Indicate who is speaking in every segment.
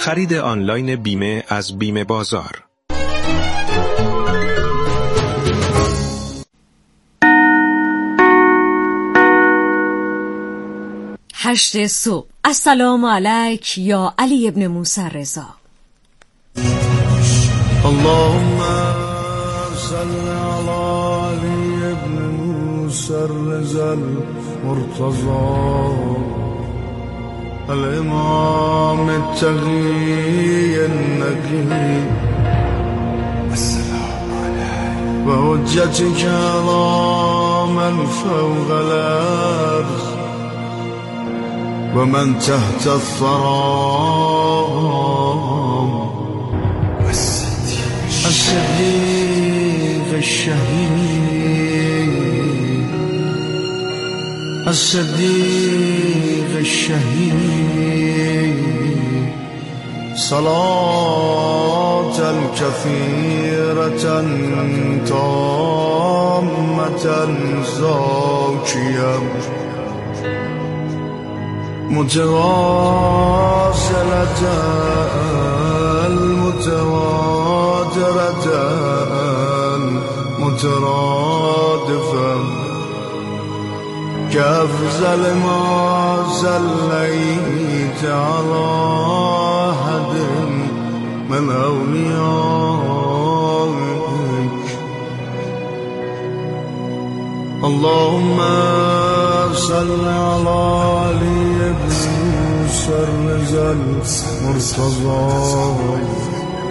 Speaker 1: خرید آنلاین بیمه از بیمه بازار.
Speaker 2: هشت صبح. السلام علیک یا علی ابن موسی رضا.
Speaker 3: اللهم صل على علی ابن موسی رضا المرتضى الامام التقی النقی السلام علیک و حجتک علی من فوق الارض و من تحت الثرى الصديق الشهيد الصديق الشهيد صلاة كثيرة تامة زاكية متواصلة المتواترة مترادفة كأفضل ما صليت على أحد من أوليائك اللهم صل على علي بن موسى رضا المرتضى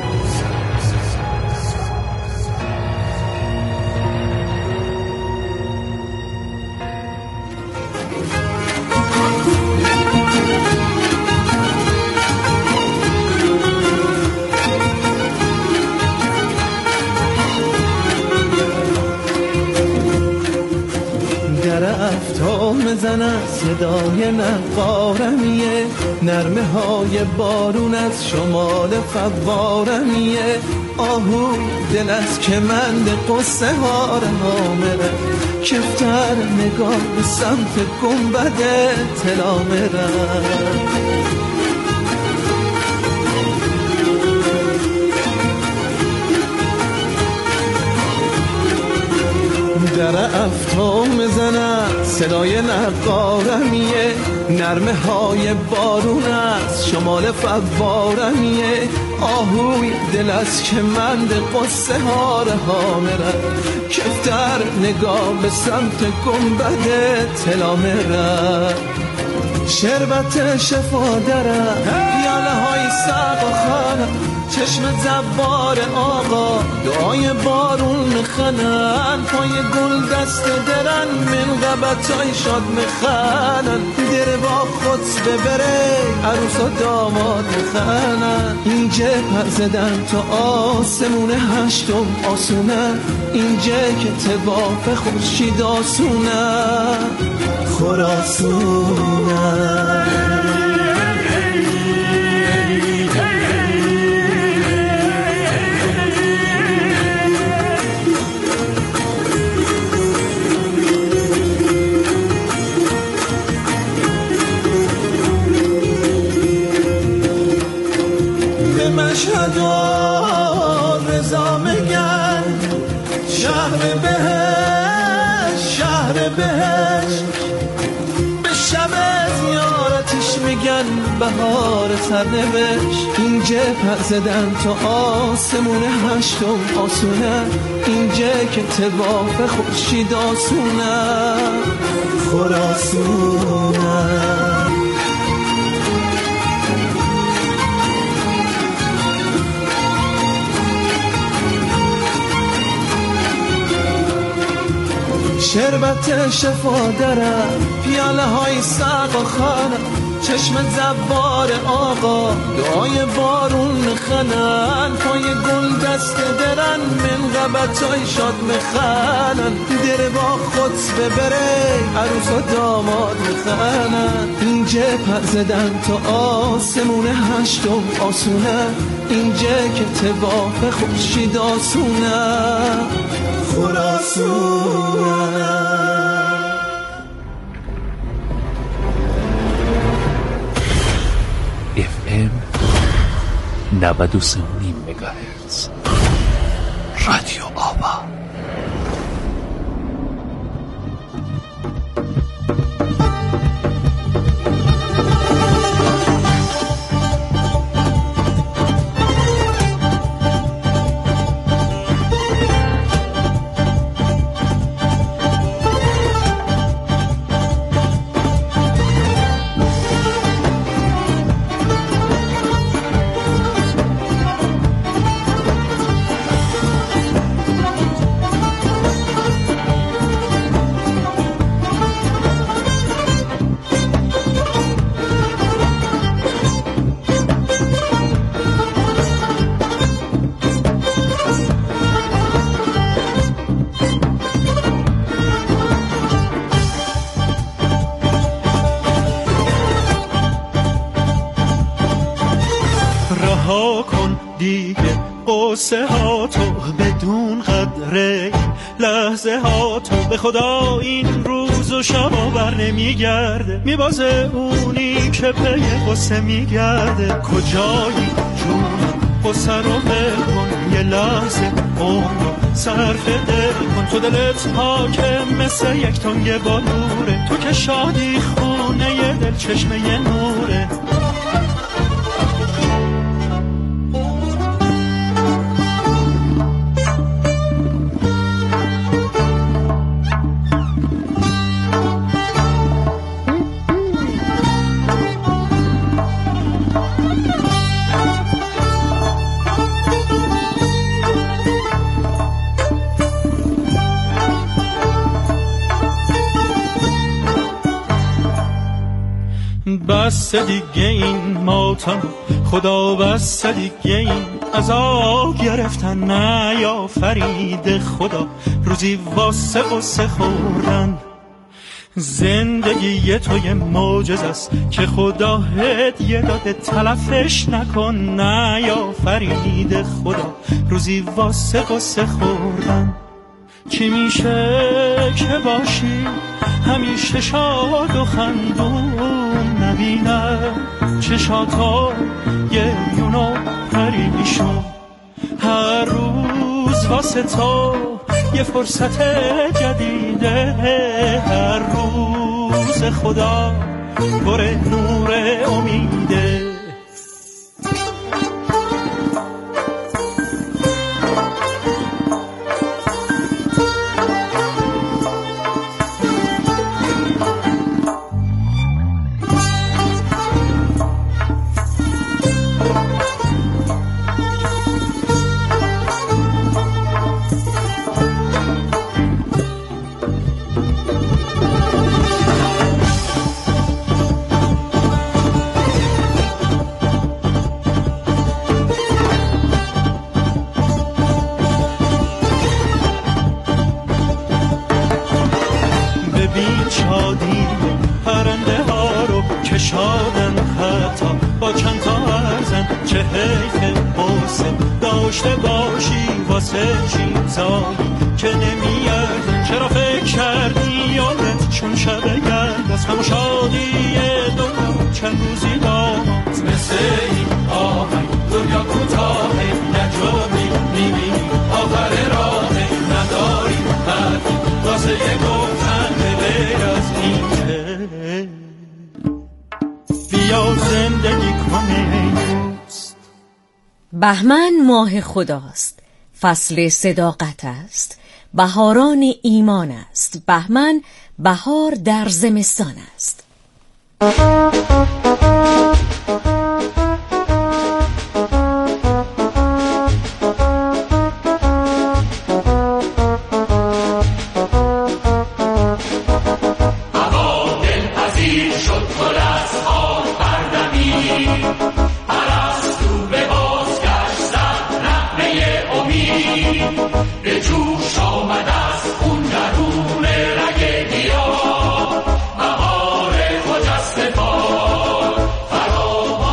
Speaker 4: میزنه صدای نقارمیه نرمه های بارون از شمال فوارمیه آهو دل از کمند قصه ها رها مره کفتر نگاه به سمت گنبد طلا مره در افتام میزنه صدای نقارمیه نرمه های بارون از شمال فوارمیه آهوی دل از کمند قصه ها رها میره کفتر نگاه به سمت گنبد طلا میره شربت شفا داره پیاله های سقا خانه چشم زبار آقا دعای بارون میخنن پای گل دست درن من غبتای شاد میخنن در با خود ببره عروس و داماد میخنن اینجا پر زدن تا آسمون هشتم آسونه اینجا که تواف خورشید آسونه خراسونه مشهد و رضا میگن شهر بهشت شهر بهشت به شب زیارتش میگن بهار سرنوشت اینجا پر زدن تا آسمون هشتم آسونه اینجا که تواف خورشید آسونه خراسونه شربت شفا داره پیاله های سقا خانه چشم زبار آقا دعای بارون میخنن پای گل دست درن من غبتای شاد میخنن در با خود ببره عروس و داماد میخنن اینجا پر زدن تا آسمون هشتم آسونه اینجا که تواف خورشید آسونه خراسونه
Speaker 1: FM
Speaker 5: 93.5 مگاهرتز رادیو آوا.
Speaker 4: رها کن دیگه قصه ها تو بدون قدره لحظه ها تو، به خدا این روز و شبا بر نمیگرده، میبازه اونی که پی قصه میگرده. کجایی جون قصه رو ول کن، یه لحظه عمر صرف دل کن. تو دلت حاکم مثل یک تنگ بالوره، تو که شادی خونه ی دل چشمه ی نوره. بس دیگه این ماتم خدا، بس دیگه این عذاب گرفتن، نیافرید خدا روزی واسه قصه خوردن. زندگی تو یه معجزه است که خدا هدیه داده، تلفش نکن، نیافرید خدا روزی واسه قصه خوردن. چی میشه که باشی همیشه شاد و خندون، نبینم چشاتا یه یونو پریشون. هر روز واسه تو یه فرصت جدیده، هر روز خدا پر نور امیده. ببین شادی پرنده ها رو که شادن، حتی با چند تا ارزن. چه حیف قصه داشته باشی واسه چیزایی که نمیارزن. چرا فکر کردی یادت چون شب گرد از همه شادی دنیا چند روزی داماد. مثل این آهنگ دنیا کوتاهه، نجامی میبینی آخر راهه، نداری حرفی واسه یه گفتن غیر از این که بیا زندگی کنه.
Speaker 2: بهمن ماه خداست، فصل صداقت است، بهاران ایمان است. بهمن بهار در زمستان است.
Speaker 6: به جوش آمد از خون درون رگ گیاه، بهار خجسته باد فراوان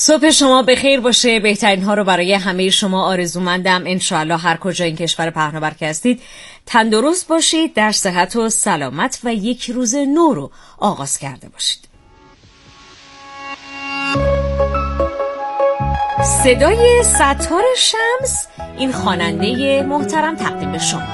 Speaker 2: صبح شما بخیر باشه. بهترین ها رو برای همه شما آرزومندم. انشاءالله هر کجا این کشور پهناور که هستید تندرست باشید، در صحت و سلامت و یک روز نو رو آغاز کرده باشید. صدای ستار شمس این خواننده محترم تقدیم به شما.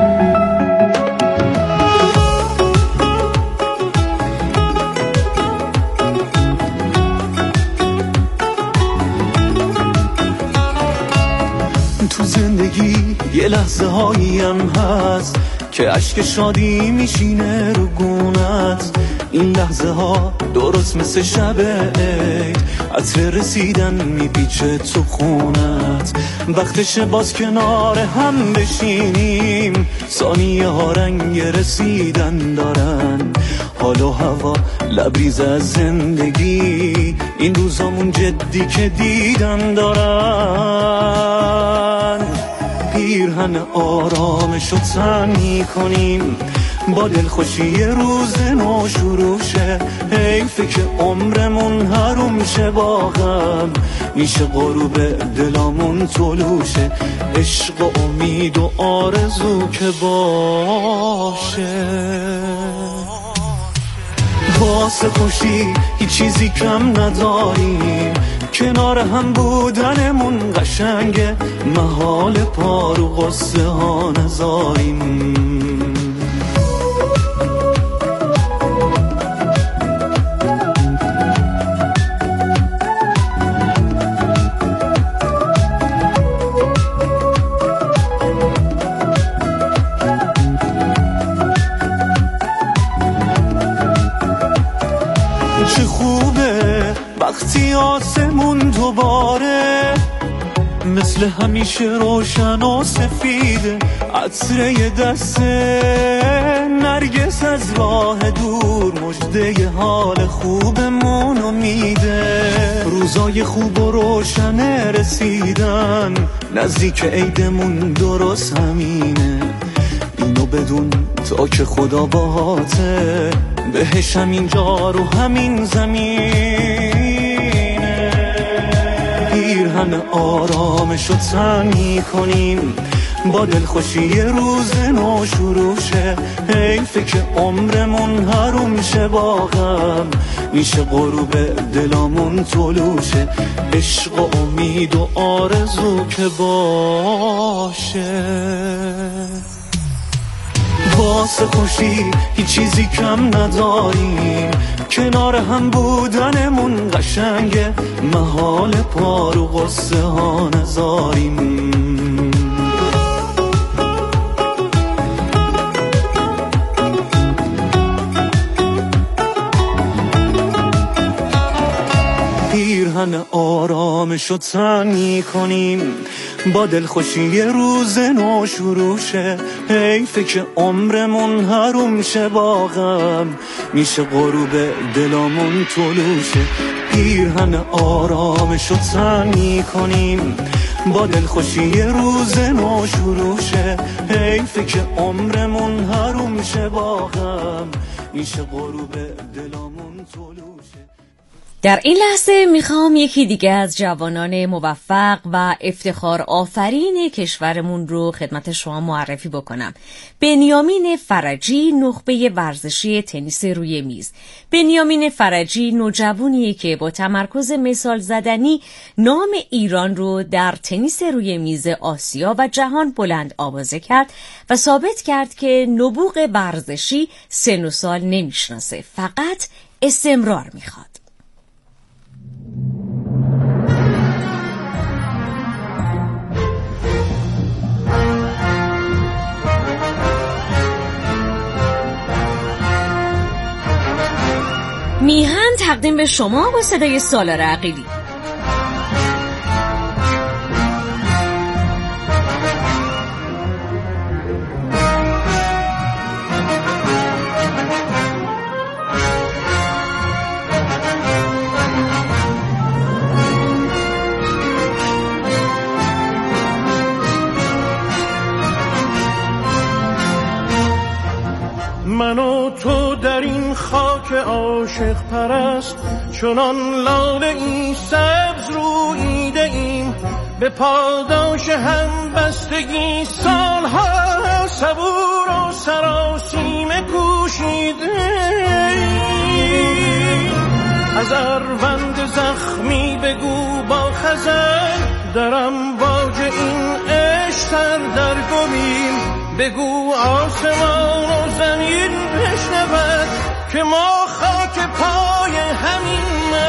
Speaker 4: تو زندگی یه لحظه هاییم هست که اشک شادی میشینه رو گونت. این لحظه ها درست مثل شب عید، عطر رسیدن میپیچه تو خونت. وقتشه باز کنار هم بشینیم، ثانیه ها رنگ رسیدن دارن. حال و هوا لبریز از زندگی، این روزامون جدی که دیدن دارن. پیرهن آرامشو تن میکنیم، با دلخوشی روز نو شروع شه. حیفه که عمرمون حروم شه، با غم میشه غروب دلامون طلوع شه. عشق و امید و آرزو که باشه، واسه خوشی هیچ چیزی کم نداریم. کنار هم بودنمون قشنگه، محال پار و غصه ها نذاریم. چه خوبه وقتی آسمون دوباره مثل همیشه روشن و سفیده. عطره دست نرگس از راه دور مژده حال خوبمونو میده. روزای خوب و روشن رسیدن، نزدیک عیدمون درست همینه. اینو بدون تا که خدا باهاته، بهش همین جا رو همین زمینه. پیرهن آرامشو تن میکنیم، با دلخوشی روز نو شروع شه. حیفه که عمرمون حروم شه، با غم میشه غروب دلامون طلوع شه. عشق و امید و آرزو که باشه، واسه خوشی هیچ چیزی کم نداریم. کنار هم بودنمون قشنگه، محال پار و غصه ها نذاریم. پیرهن آرامشو تن میکنیم، با دلخوشی روز نو شروع شه. حیفه که عمرمون حروم شه، با غم میشه غروب دلامون طلوع شه. پیرهن آرامشو تن میکنیم، با دلخوشی روز نو شروع شه. حیفه که عمرمون حروم شه، با غم میشه غروب دلامون طلوع شه.
Speaker 2: در این لحظه میخوام یکی دیگه از جوانان موفق و افتخار آفرین کشورمون رو خدمت شما معرفی بکنم. بنیامین فرجی، نخبه ورزشی تنیس روی میز. بنیامین فرجی نوجوانیه که با تمرکز مثال زدنی نام ایران رو در تنیس روی میز آسیا و جهان بلند آوازه کرد و ثابت کرد که نبوغ ورزشی سن و سال نمیشناسه، فقط استمرار میخواد. میهن تقدیم به شما با صدای سالار عقیلی.
Speaker 7: من و تو در این خاک عاشق پرست
Speaker 3: چنان لاله ای سبز رویده ایم به پاداش هم بستگی سالها صبور و سراسیمه کوشیده از اروند زخمی بگو با خزر در امواج این عشق در گمیم بگو آسمان و زمین بشنود که ما خاک پای همین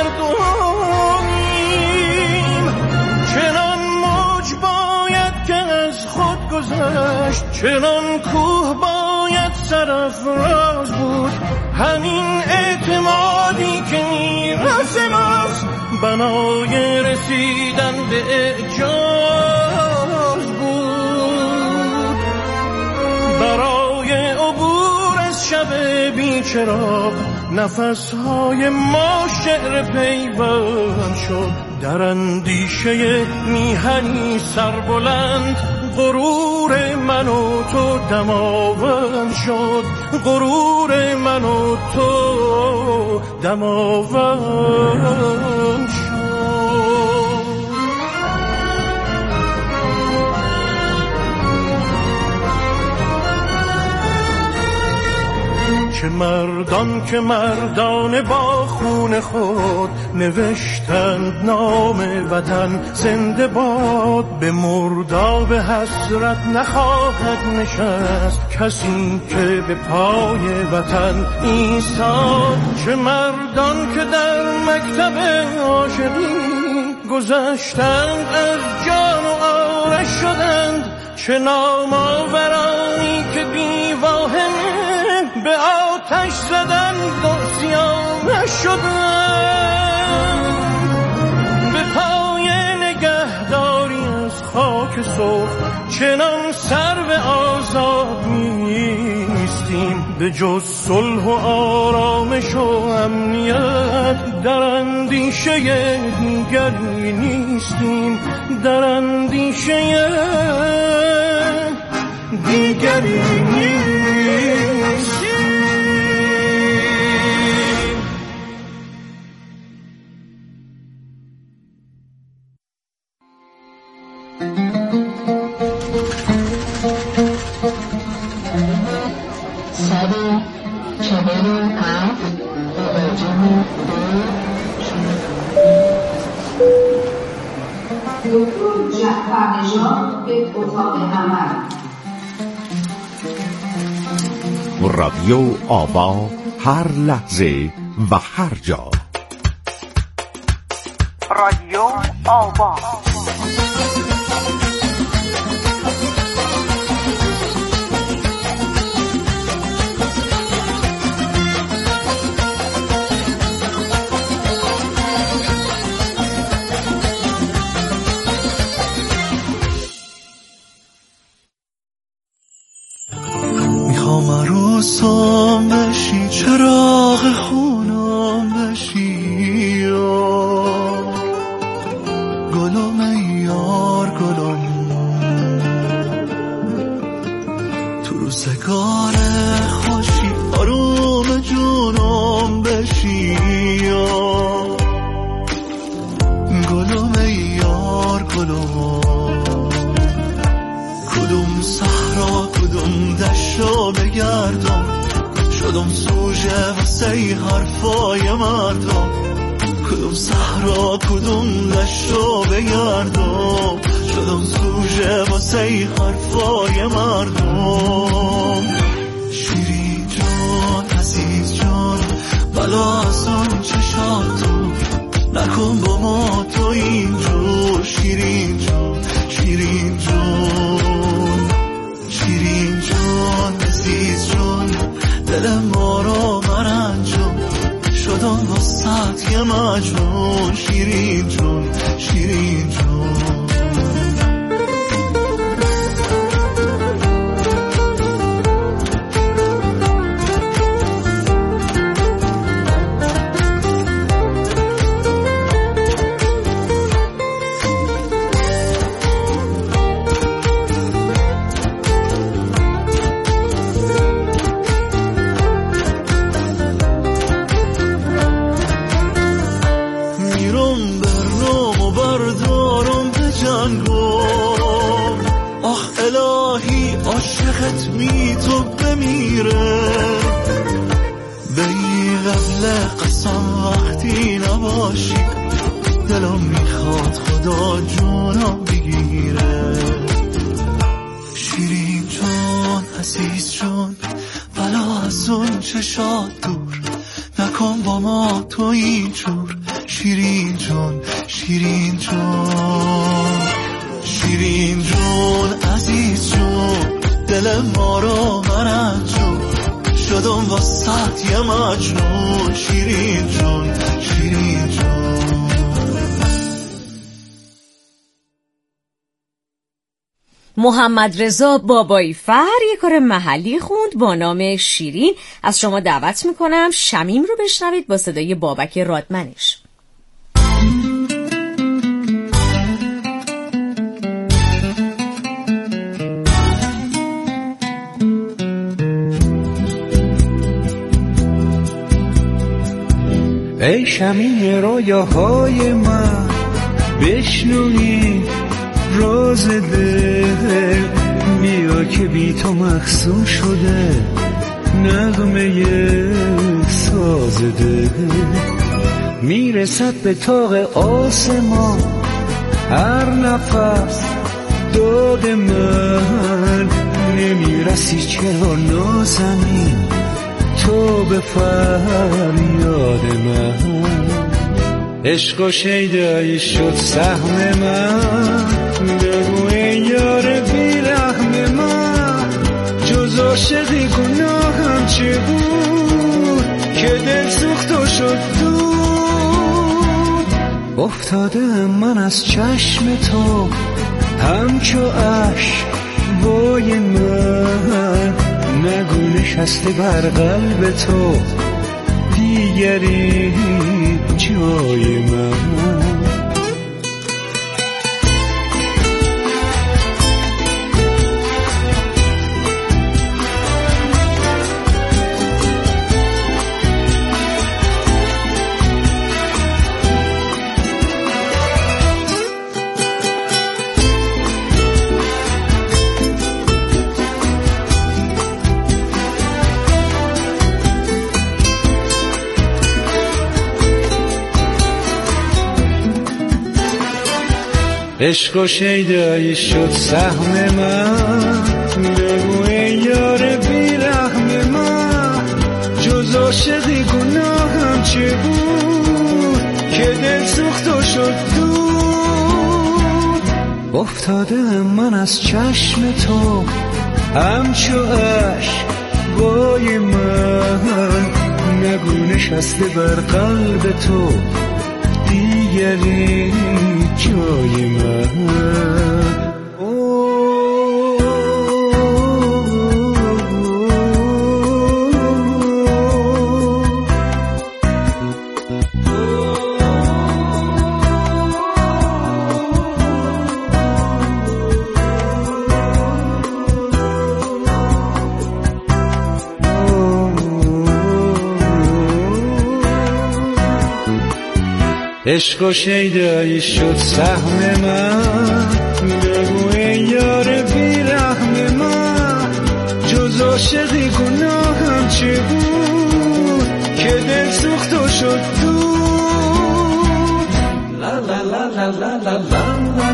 Speaker 3: مردمیم چنان موج باید که از خود گذشت چنان کوه باید سرافراز بود همین اعتمادی که میراث ماست بنای رسیدن به اعجاز بود برای عبور از شب بیچراغ نفسهای ما شعر پیوند شد در اندیشه میهنی سربلند غرور من و تو دماوند شد غرور من و تو دماوند شد چه مردان که مردان با خون خود نوشتند نام وطن زنده باد به مرداب حسرت نخواهد نشست کسی که به پای وطن ایستاد چه مردان که در مکتب عاشقی گذشتند از جان و آرش شدند چه نامآورانی که بیواهمه به آتش زدند و سیاه شدند به پای نگهداری از خاک سرخ چنان سرو آزاد نیستیم به جز صلح و آرامش و امنیت در اندیشه دیگری نیستیم در اندیشه دیگری نیستیم
Speaker 7: دکتر جعفرنژاد به اتاق عمل
Speaker 1: رادیو آوا هر لحظه و هر جا
Speaker 8: رادیو آوا
Speaker 5: عروسم بشی چراغ خونم بشی گلم یار گلم تو روزگار خوشی آروم جونم بشی گلم یار گلم کدوم صحرا کدوم دشت بگردم شدم سوژه واسه حرفای مردم کدوم صحرا کدوم دشت بگردم شدم سوژه واسه حرفای مردم شیرین جان عزیز جان بلا آسان چشاتو نکن با ما تو اینجور شیرین جان شیرین جان شیرین جان عزیز جان دل ما را مرنجان شدم وسط یه مجنون شیرین جان شیرین جان گم آخ الهی عاشقت می تو بمیره بی قبل قسم وقتی نباشی دلم میخواد خدا جونم بگیره شیرین جون عزیز جون بلا از اون چشات دور نکن با ما تو اینجور شیرین جون شیرین جون شیرین جون عزیز جون دل ما رو مرنجون شدم واسط یه مجنون شیرین جون شیرین جون.
Speaker 2: محمد رضا بابایی فر یک کار محلی خوند با نام شیرین. از شما دعوت میکنم شمیم رو بشنوید با صدای بابک رادمنش.
Speaker 9: ای شمیم رویاهای من بشنوی راز دل بیا که بی تو مخزون شده نغمه ساز دل میرسد به طاق آسمان هر نفس داد من نمیرسی چرا نازنین تو به فریاد من عشق و شیدایی شد سهم من بگو ای یار بیرحم من جز عاشقی گناهم چه بود که دل سوخت و شد دود افتاده من از چشم تو همچو اشک وای من نگو نشسته بر قلب تو دیگری جای من عشق و شیدایی شد سهم من بگو ای یار بیرحم من جز عاشقی گناهم چه بود که دل سوخت و شد دود افتاده من از چشم تو همچو اشک وای من نگو نشسته بر قلب تو دیگری جای من عشق و شیدایی شد سهم من بگو ای یار بیرحم من جز عاشقی گناهم چه بود که دل سوخت و شد دود لا لا لا لا لا لا لا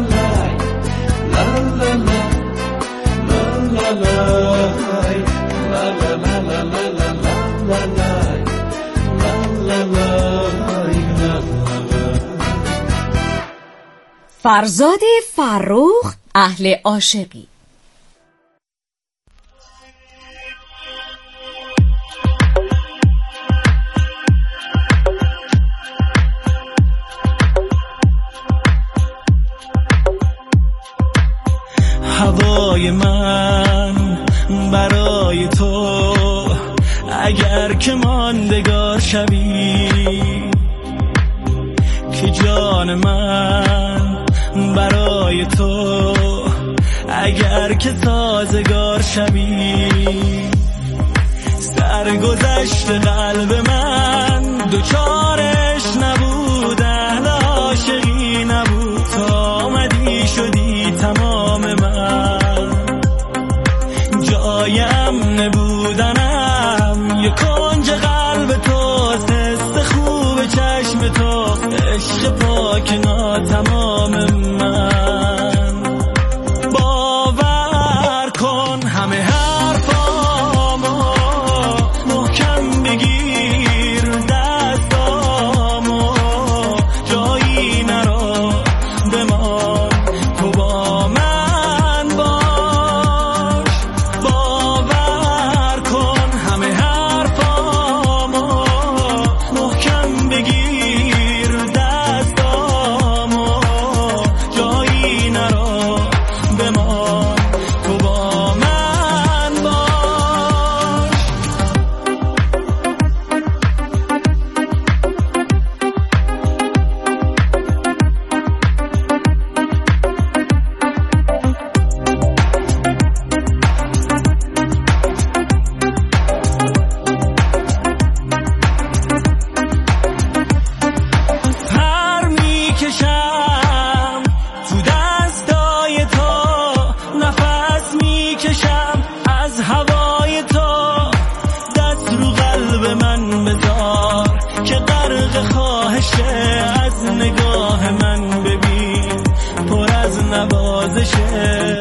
Speaker 9: لا لا لا
Speaker 2: فرزاد فرخ اهل عاشقی.
Speaker 3: هوای من برای تو اگر که ماندگار شوی که جان من برای تو اگر که تازگار شوی سرگذشت قلب من دوچارش نبود اهل عاشقی نبود تا آمدی شدی نوازشه.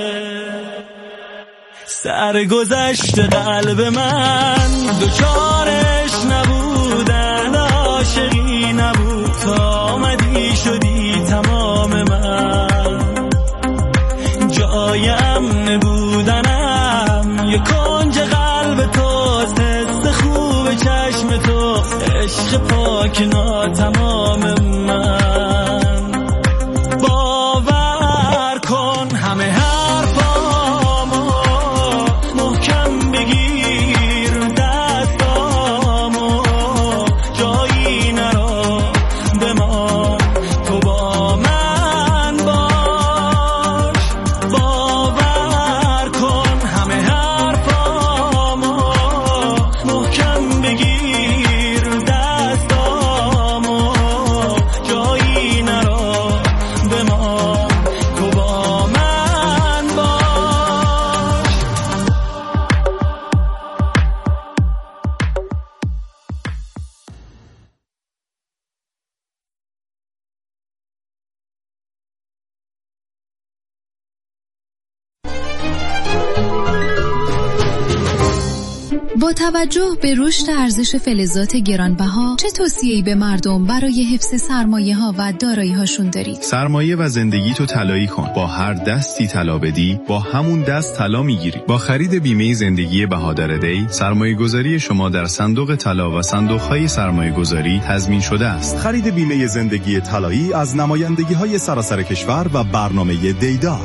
Speaker 3: سرگذشت قلب من دوچارش نبودن، عاشقی نبود تا آمدی شدی تمام من. جای امن بودنم یه کنج قلب توست، حس خوب چشم تو، عشق پاک ناتمام من. باور کن همه حرفامو محکم بگیر دستامو، جایی نرو بمان تو با من باش. باور کن همه حرفامو محکم بگیر دستامو، جایی نرو بمان تو با من باش.
Speaker 10: با توجه به رشد ارزش فلزات گرانبها، چه توصیه‌ای به مردم برای حفظ سرمایه‌ها و دارایی‌هاشون دارید؟
Speaker 11: سرمایه و زندگی تو طلایی کن. با هر دستی طلا بدی، با همون دست طلا میگیری. با خرید بیمه زندگی بهادر دی، سرمایه‌گذاری شما در صندوق طلا و صندوق‌های سرمایه‌گذاری تضمین شده است.
Speaker 12: خرید بیمه زندگی طلایی از نمایندگی‌های سراسر کشور و برنامه دیدار.